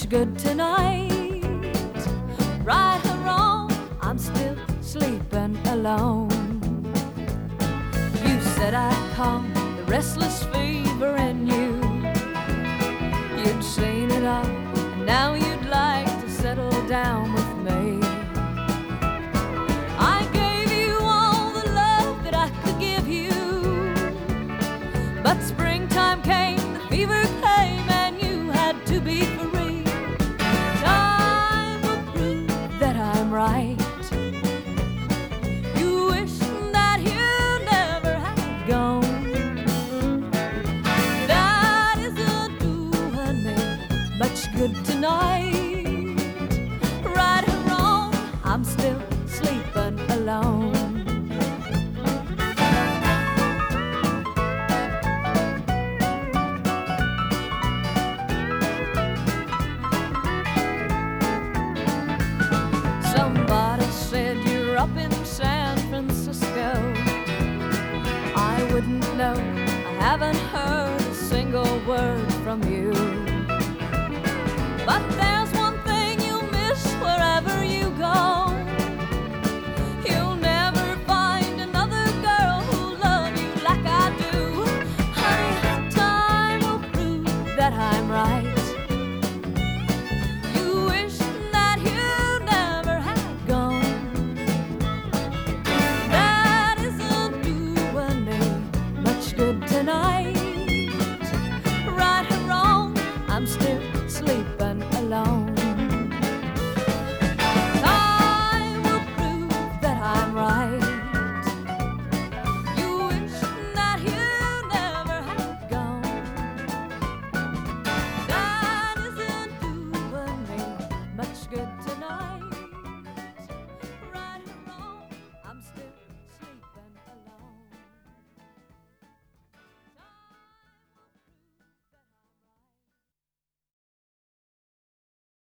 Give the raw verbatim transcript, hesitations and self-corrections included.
much good tonight. Right or wrong, I'm still sleeping alone. You said I'd calm the restless fever in you. You'd seen it all, and now you'd like to settle down with me. I gave you all the love that I could give you, but springtime came, the fever came, and you had to be free. Time will prove that I'm right. You wish that you never had gone. That isn't doing me much good tonight. Right or wrong, I'm still sleeping alone. Somebody said you're up in San Francisco. I wouldn't know, I haven't heard a single word from you.